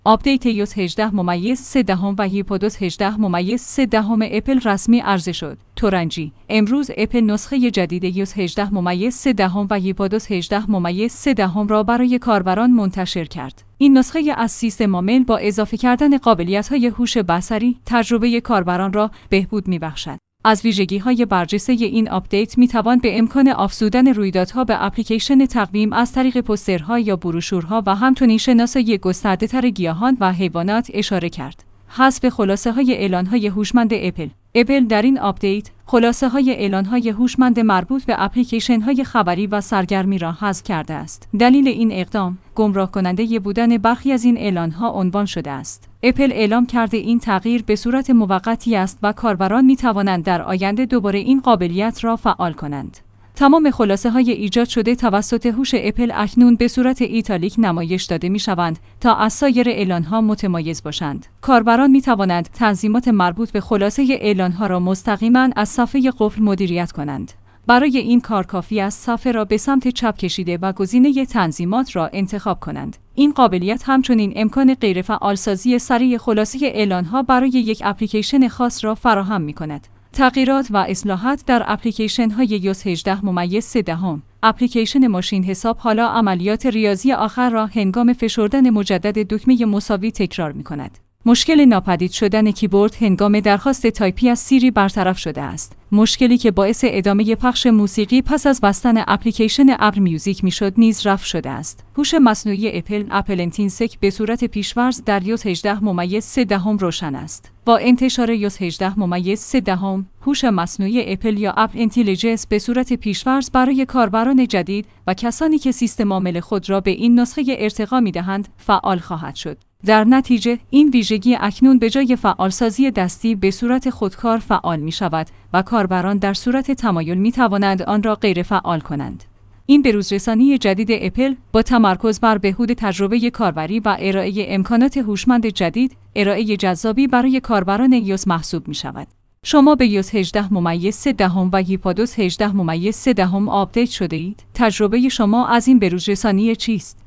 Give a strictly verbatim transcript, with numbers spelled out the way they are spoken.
آپدیت یوز هجده ممیز سه دهم و هیپودوس هجده ممیز سه دهم اپل رسمی عرضه شد. تورنجی: امروز اپل نسخه جدید یوز هجده ممیز سه دهم و هیپودوس هجده ممیز سه دهم را برای کاربران منتشر کرد. این نسخه از سیستم عامل با اضافه کردن قابلیت‌های هوش بصری، تجربه کاربران را بهبود می‌بخشد. از ویژگی‌های برجسته این آپدیت می‌توان به امکان افزودن رویدادها به اپلیکیشن تقویم از طریق پوسترها یا بروشورها و همچنین شناسایی گسترده‌تر گیاهان و حیوانات اشاره کرد. حذف خلاصه‌های اعلان‌های هوشمند اپل. اپل در این آپدیت خلاصه‌های اعلان‌های هوشمند مربوط به اپلیکیشن‌های خبری و سرگرمی را حذف کرده است. دلیل این اقدام گمراه کننده بودن برخی از این اعلان‌ها عنوان شده است. اپل اعلام کرده این تغییر به صورت موقتی است و کاربران می‌توانند در آینده دوباره این قابلیت را فعال کنند. تمام خلاصه‌های ایجاد شده توسط هوش اپل اکنون به صورت ایتالیک نمایش داده می‌شوند تا از سایر اعلان‌ها متمایز باشند. کاربران می‌توانند تنظیمات مربوط به خلاصه اعلان‌ها را مستقیماً از صفحه قفل مدیریت کنند. برای این کار کافی است صفحه را به سمت چپ کشیده و گزینه تنظیمات را انتخاب کنند. این قابلیت همچنین امکان غیرفعالسازی سریع خلاصه اعلان‌ها برای یک اپلیکیشن خاص را فراهم می‌کند. تغییرات و اصلاحات در اپلیکیشن‌های یوز هجده ممیز سه دهم. اپلیکیشن ماشین حساب حالا عملیات ریاضی آخر را هنگام فشردن مجدد دکمه مساوی تکرار می‌کند. مشکل ناپدید شدن کیبورد هنگام درخواست تایپی از سیری برطرف شده است. مشکلی که باعث ادامه پخش موسیقی پس از بستن اپلیکیشن ابر میوزیک میشد نیز رفع شده است. هوش مصنوعی اپل اپل انتینسک به صورت پیش‌فرض در یوز هجده ممیز سه دهم روشن است. با انتشار یوز هجده ممیز سه دهم، هوش مصنوعی اپل یا اپل اینتلیجنس به صورت پیش‌فرض برای کاربران جدید و کسانی که سیستم عامل خود را به این نسخه ارتقا می‌دهند فعال خواهد شد. در نتیجه این ویژگی اکنون به جای فعالسازی دستی به صورت خودکار فعال می شود و کاربران در صورت تمایل می توانند آن را غیر فعال کنند. این بروزرسانی جدید اپل با تمرکز بر بهبود تجربه کاربری و ارائه امکانات هوشمند جدید، ارائه جذابی برای کاربران یوز محسوب می شود. شما به یوز هجده ممیز سه دهم و هیپودوس هجده ممیز سه دهم آپدیت شده اید؟ تجربه شما از این بروزرسانی چیست؟